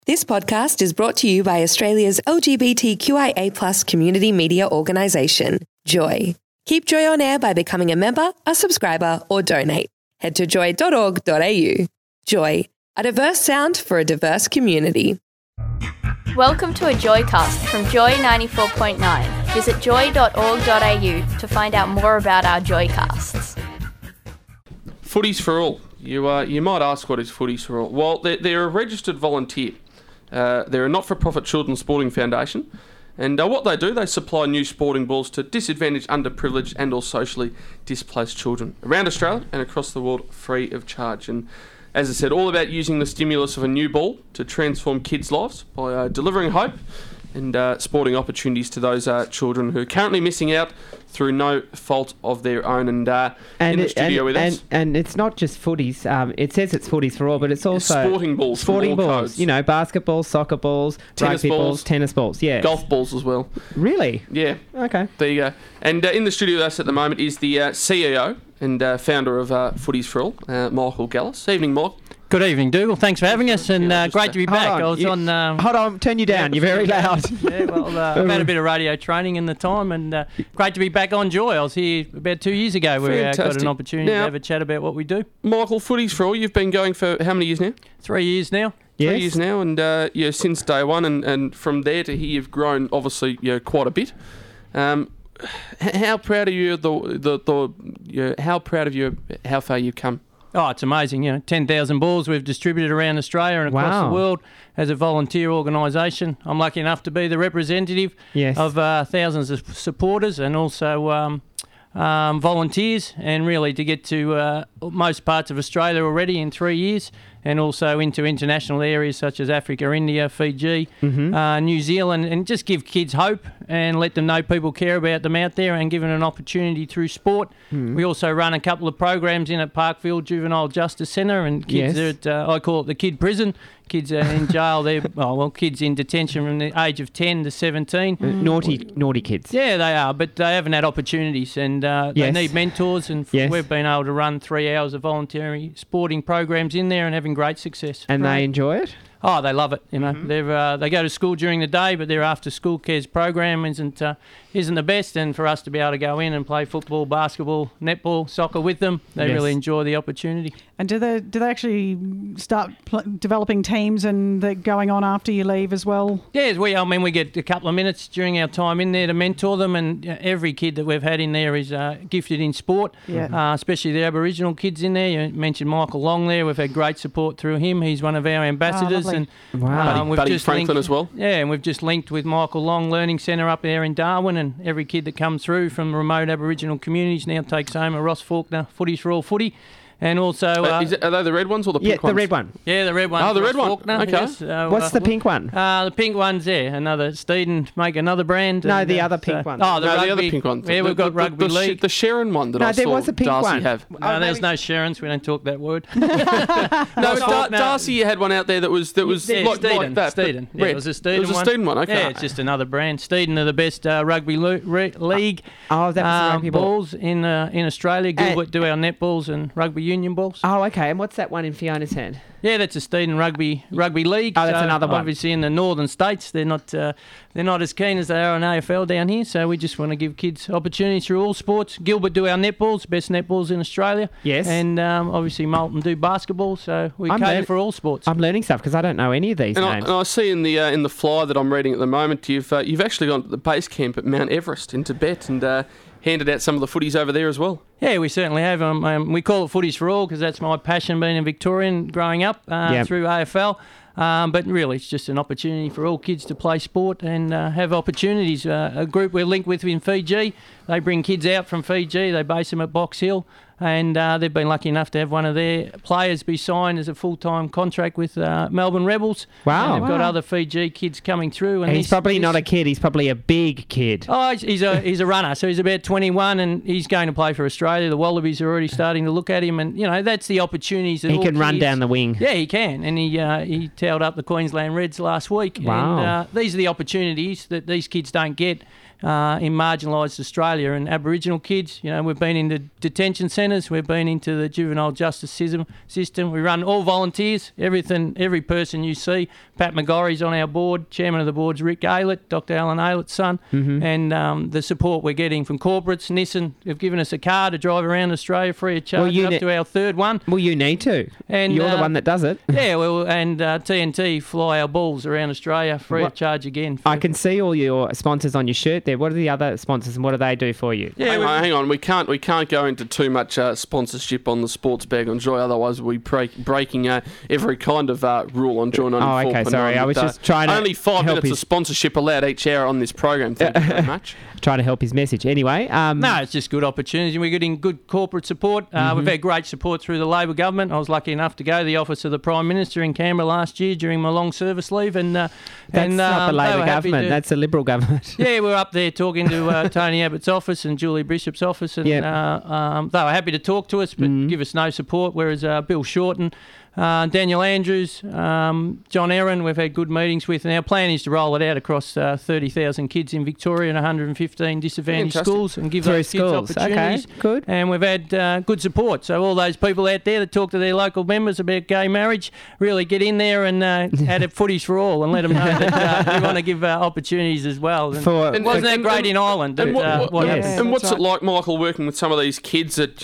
This podcast is brought to you by Australia's LGBTQIA+ community media organisation, Joy. Keep Joy on air by becoming a member, a subscriber, or donate. Head to joy.org.au. Joy, a diverse sound for a diverse community. Welcome to a Joycast from Joy 94.9. Visit joy.org.au to find out more about our Joycasts. Footies for All. You might ask, what is Footies for All? Well, they're a registered volunteer. They're a not-for-profit children's sporting foundation, and what they do, they supply new sporting balls to disadvantaged, underprivileged and or socially displaced children around Australia and across the world free of charge. And as I said, all about using the stimulus of a new ball to transform kids' lives by delivering hope and sporting opportunities to those children who are currently missing out through no fault of their own. And in the studio with us. And it's not just footies. It says it's Footies for All, but it's also sporting balls. Sporting balls. Codes. You know, basketballs, soccer balls, tennis rugby balls, tennis balls. Yeah. Golf balls as well. Really? Yeah. Okay. There you go. And in the studio with us at the moment is the CEO and founder of Footies for All, Michael Gallis. Evening, Mike. Good evening, Dougal. Thanks for having us, and great to be back. Hold on, turn you down. You're very loud. Yeah, well, I've had a bit of radio training in the time, and great to be back on Joy. I was here about 2 years ago. We got an opportunity to have a chat about what we do. Michael, Footies for All, you've been going for how many years now? 3 years now. Yes. 3 years now, and since day one, and from there to here, you've grown obviously quite a bit. How proud are you how proud of you how far you've come? Oh, it's amazing. 10,000 balls we've distributed around Australia and across the world as a volunteer organisation. I'm lucky enough to be the representative of thousands of supporters and also volunteers, and really to get to most parts of Australia already in 3 years, and also into international areas such as Africa, India, Fiji, New Zealand, and just give kids hope and let them know people care about them out there and give them an opportunity through sport. We also run a couple of programs in at Parkfield Juvenile Justice Centre, and kids are at, I call it the kid prison. Kids are in jail. They're kids in detention from the age of 10 to 17. Naughty kids. Yeah, they are, but they haven't had opportunities, and they need mentors. And we've been able to run 3 hours of voluntary sporting programs in there and having great success. And they enjoy it? Oh, they love it. They go to school during the day, but their after school cares program isn't the best. And for us to be able to go in and play football, basketball, netball, soccer with them, they really enjoy the opportunity. And do they actually start developing teams and they're going on after you leave as well? Yes, we get a couple of minutes during our time in there to mentor them, and every kid that we've had in there is gifted in sport, especially the Aboriginal kids in there. You mentioned Michael Long there. We've had great support through him. He's one of our ambassadors. And Buddy Franklin as well. Yeah, and we've just linked with Michael Long Learning Centre up there in Darwin, and every kid that comes through from remote Aboriginal communities now takes home a Ross Faulkner Footies for All footy. And also... are they the red ones or the pink ones? Yeah, the red one. Yeah, the red one. Oh, the red one. Faulkner, okay. Yes. What's the pink one? The pink one's there. Another Steeden, make another brand. No, the other pink one. Oh, the other pink one. Yeah, we've got Rugby League. The Sharon one that I saw there was a pink Darcy one. have. No, there's no Sharons. We don't talk that word. Darcy had one out there that was like that. Steeden. Yeah, it was a Steeden one. It was a Steeden one, okay. Yeah, it's just another brand. Steeden are the best rugby league that was the rugby balls in Australia. Gilbert do our netballs and rugby union balls. Oh, okay. And what's that one in Fiona's hand? Yeah, that's a Steeden rugby league. Oh, that's another one. Obviously, in the northern states, they're not as keen as they are on AFL down here. So we just want to give kids opportunities through all sports. Gilbert do our netballs, best netballs in Australia. Yes. And obviously Moulton do basketball. So we cater for all sports. I'm learning stuff because I don't know any of these names. I see in the flyer that I'm reading at the moment, you've actually gone to the base camp at Mount Everest in Tibet and handed out some of the footies over there as well. Yeah, we certainly have. We call it Footies for All because that's my passion, being a Victorian growing up through AFL. But really, it's just an opportunity for all kids to play sport and have opportunities. A group we're linked with in Fiji, they bring kids out from Fiji, they base them at Box Hill, and they've been lucky enough to have one of their players be signed as a full-time contract with Melbourne Rebels. Wow. And they've got other Fiji kids coming through. And he's probably not a kid, he's probably a big kid. Oh, he's a runner, so he's about 21 and he's going to play for Australia. The Wallabies are already starting to look at him, and, that's the opportunities that he all can run kids, down the wing. Yeah, he can, and he towed up the Queensland Reds last week. Wow. And these are the opportunities that these kids don't get in marginalised Australia, and Aboriginal kids. You know, we've been into detention centres, we've been into the juvenile justice system. We run all volunteers, every person you see. Pat McGorry's on our board, chairman of the board's Rick Aylett, Dr. Alan Aylett's son, and the support we're getting from corporates. Nissan have given us a car to drive around Australia free of charge, up to our third one. Well, you need to. And you're the one that does it. Yeah, well, and TNT fly our balls around Australia free of charge again. I can see all your sponsors on your shirt there. What are the other sponsors and what do they do for you? Yeah, hang on. We can't go into too much sponsorship on the sports bag on Joy, otherwise we'll be breaking every kind of rule on Joy 94.9. Oh, okay, sorry. I was just trying to only 5 minutes of sponsorship allowed each hour on this program. Thank you very much. Trying to help his message. Anyway. No, it's just good opportunity. We're getting good corporate support. We've had great support through the Labor government. I was lucky enough to go to the office of the Prime Minister in Canberra last year during my long service leave. And that's not the Labor government. That's the Liberal government. Yeah, we were up there talking to Tony Abbott's office and Julie Bishop's office. And they were happy to talk to us but give us no support, whereas Bill Shorten, Daniel Andrews, John Aaron, we've had good meetings with, and our plan is to roll it out across 30,000 kids in Victoria and 115 disadvantaged schools and give those kids opportunities. Okay, good. And we've had good support. So all those people out there that talk to their local members about gay marriage, really get in there and add it Footies for All and let them know that we want to give opportunities as well. And wasn't that great in Ireland? And what's it like, Michael, working with some of these kids that,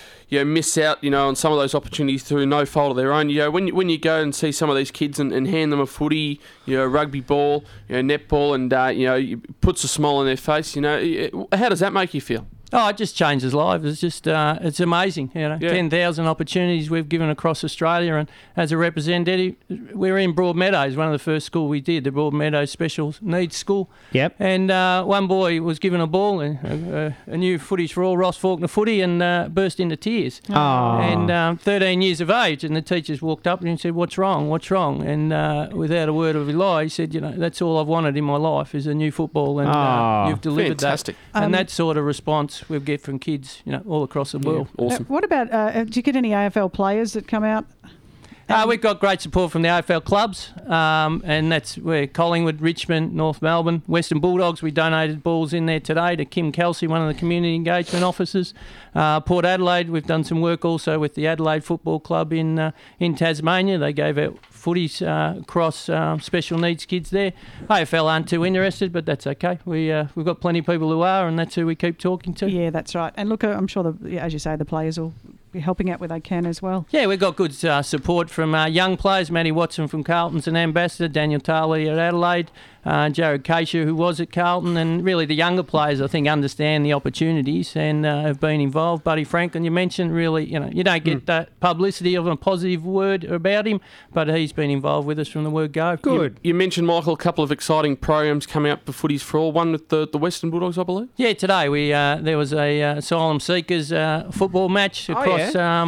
miss out, on some of those opportunities through no fault of their own? When you go and see some of these kids and hand them a footy, rugby ball, netball, and it puts a smile on their face. How does that make you feel? Oh, it just changes lives. It's just, it's amazing. 10,000 opportunities we've given across Australia, and as a representative, we're in Broadmeadows, one of the first schools we did, the Broadmeadows Special Needs School. Yep. And one boy was given a ball, a new Footies for All Ross Faulkner footy, and burst into tears. Oh. And 13 years of age, and the teachers walked up and said, "What's wrong? What's wrong?" And without a word of a lie, he said, "That's all I've wanted in my life is a new football, and you've delivered fantastic. That." And that sort of response we get from kids, all across the world. Yeah, awesome. What about, do you get any AFL players that come out? We've got great support from the AFL clubs, and that's where Collingwood, Richmond, North Melbourne, Western Bulldogs. We donated balls in there today to Kim Kelsey, one of the community engagement officers. Port Adelaide, we've done some work also with the Adelaide Football Club in Tasmania. They gave out footies across special needs kids there. AFL aren't too interested, but that's okay. We've got plenty of people who are, and that's who we keep talking to. Yeah, that's right. And look, I'm sure, as you say, the players will be helping out where they can as well. Yeah, we've got good support from young players. Matty Watson from Carlton's an ambassador, Daniel Tarley at Adelaide, Jared Keisha, who was at Carlton, and really the younger players, I think, understand the opportunities and have been involved. Buddy Franklin, you mentioned, really, you don't get that publicity of a positive word about him, but he's been involved with us from the word go. Good. You mentioned, Michael, a couple of exciting programs coming up for Footies for All. One with the Western Bulldogs, I believe. Yeah, today there was a Asylum Seekers football match across.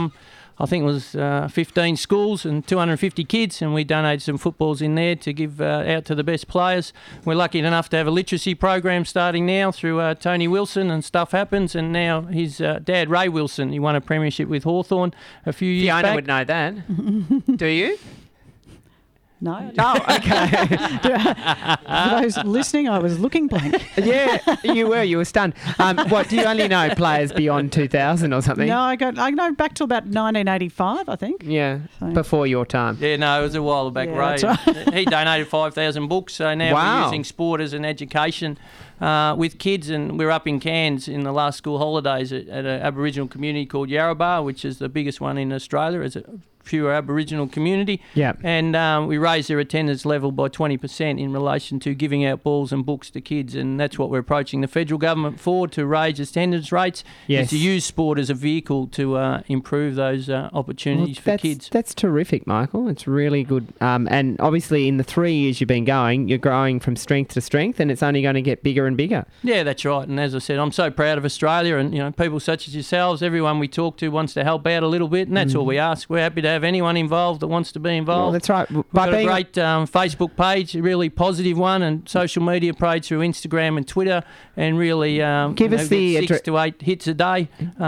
I think it was 15 schools and 250 kids, and we donated some footballs in there to give out to the best players. We're lucky enough to have a literacy program starting now through Tony Wilson, and Stuff Happens, and now his dad, Ray Wilson, he won a premiership with Hawthorn a few years back. Fiona would know that. Do you? No. Oh, okay. For those listening, I was looking blank. Yeah, you were stunned. What, do you only know players beyond 2000 or something? No, I know back to about 1985, I think. Yeah, so. Before your time. Yeah, no, it was a while back, yeah, Ray. That's right. He donated 5,000 books, so now we're using sport as an education with kids, and we're up in Cairns in the last school holidays at an Aboriginal community called Yarrabah, which is the biggest one in Australia. It's a pure Aboriginal community. Yeah. And we raised their attendance level by 20% in relation to giving out balls and books to kids, and that's what we're approaching the federal government for, to raise attendance rates. Yes. Is to use sport as a vehicle to improve those opportunities for kids. That's terrific, Michael. It's really good. And obviously in the 3 years you've been going, you're growing from strength to strength, and it's only going to get bigger and bigger. Yeah, that's right. And as I said, I'm so proud of Australia, and people such as yourselves, everyone we talk to wants to help out a little bit, and that's all we ask. We're happy to have anyone involved that wants to be involved. Well, that's right. We've got a great Facebook page, a really positive one, and social media page through Instagram and Twitter, and really give us the 6 to 8 hits a day.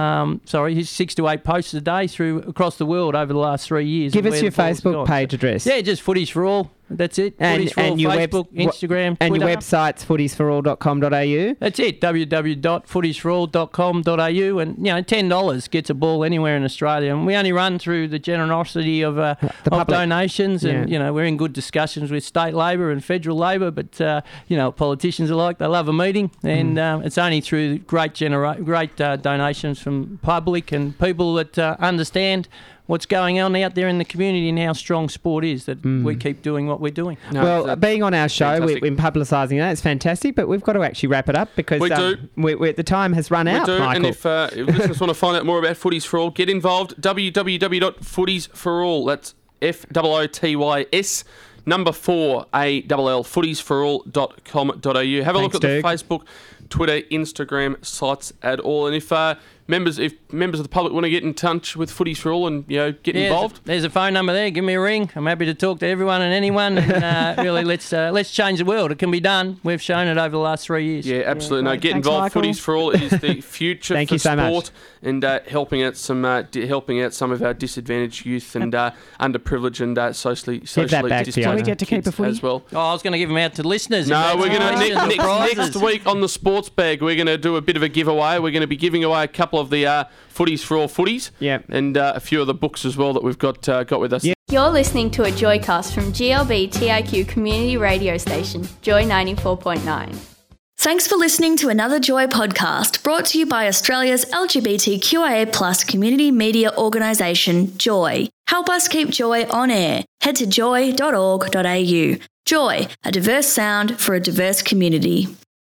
6 to 8 posts a day across the world over the last 3 years. Give us your Facebook page address. Yeah, just Footies for All. That's it. And your Facebook, Instagram, and Twitter. your website's footiesforall.com.au. That's it, www.footiesforall.com.au. And, $10 gets a ball anywhere in Australia. And we only run through the generosity of donations. And, we're in good discussions with state Labor and federal Labor. But, politicians are like, they love a meeting. And it's only through great donations from public and people that understand what's going on out there in the community and how strong sport is that we keep doing what we're doing. Being on our show, we've been publicising that. It's fantastic, but we've got to actually wrap it up because the time has run out, Michael. And if listeners want to find out more about Footies for All, get involved. www.footiesforall. That's FOOTYS. Number 4 ALL, footiesforall.com.au. Have a look at the Facebook, Twitter, Instagram sites at all. And if members of the public want to get in touch with Footies for All and get involved, there's a phone number there. Give me a ring. I'm happy to talk to everyone and anyone. And really, let's change the world. It can be done. We've shown it over the last 3 years. Yeah, absolutely. Get involved. Michael. Footies for All is the future Thank for you so sport much. and helping out some of our disadvantaged youth and underprivileged and socially disadvantaged Do we get to keep a footy as well. I was going to give them out to listeners. No, we're going to next week on the Sports Bag. We're going to do a bit of a giveaway. We're going to be giving away a couple of the Footies for All footies, and a few of the books as well that we've got with us. You're listening to a Joycast from GLB TIQ Community Radio Station, Joy 94.9. Thanks for listening to another Joy podcast brought to you by Australia's LGBTQIA+ community media organisation, Joy. Help us keep Joy on air. Head to joy.org.au. Joy, a diverse sound for a diverse community.